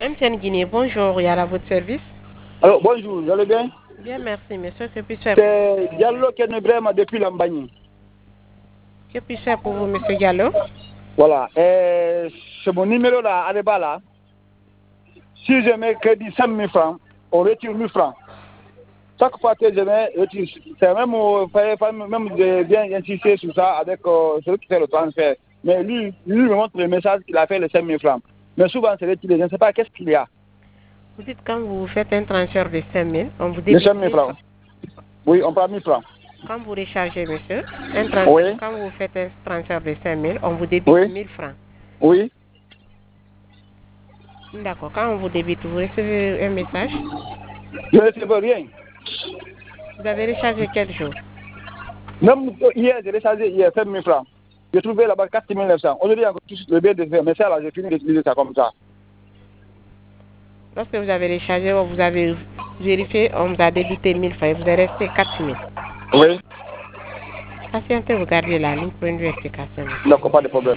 MTN Guinée, bonjour, il y a à votre service. Alors, bonjour, vous allez bien? Bien, merci, monsieur. Que puis-je faire? C'est Diallo Kenebrema depuis Lambagny. Que puis-je faire pour vous, monsieur Diallo? Voilà, c'est mon numéro là, à bas là. Si je mets crédit 5 000 francs, on retire 1 000 francs. Chaque fois que je mets, c'est même de bien insister sur ça avec celui qui fait le transfert. Mais lui me montre le message qu'il a fait les 5 000 francs. Mais souvent, c'est retiré. Je ne sais pas qu'est-ce qu'il y a. Vous dites quand vous faites un transfert de 5 000, on vous Les débite 5 000 francs. Oui, on prend 1 000 francs. Quand vous rechargez, monsieur, Oui. quand vous faites un transfert de 5 000, on vous débite 1 000 francs. Oui. D'accord. Quand on vous débite, vous recevez un message? Je ne recevais rien. Vous avez rechargé quel jour? Même hier, j'ai rechargé hier 5 000 francs. J'ai trouvé là-bas 4 900. Aujourd'hui, encore tout le bien de faire. Mais ça, là, j'ai fini d'utiliser ça comme ça. Lorsque vous avez rechargé, vous avez vérifié, on vous a débité 1 000 francs et vous avez resté 4 000. Oui. Patientez, vous gardez la ligne pour une vérification. D'accord, pas de problème.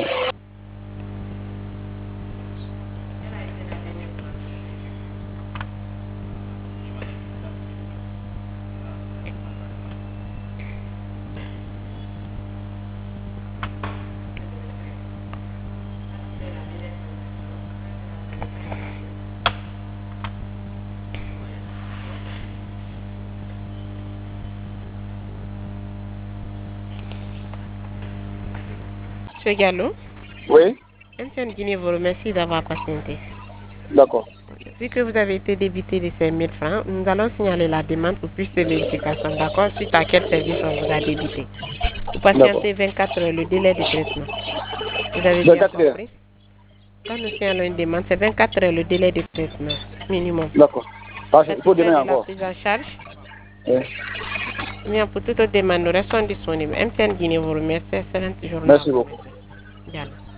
Monsieur Gallo, Oui. MTN Guinée vous remercie d'avoir patienté. D'accord. Vu que vous avez été débité de ces 1 000 francs, nous allons signaler la demande pour plus de vérification. D'accord? Suite à quel service on vous a débité. Vous patientez 24 heures le délai de traitement. Vous avez bien compris? Quand nous signalons une demande, c'est 24 heures le délai de traitement minimum. D'accord. Il faut donner encore. La prise en charge? Oui. Bien, pour toute autre demande, nous restons disponibles. MTN Guinée vous remercie. Excellente journée. Merci beaucoup. Diallo.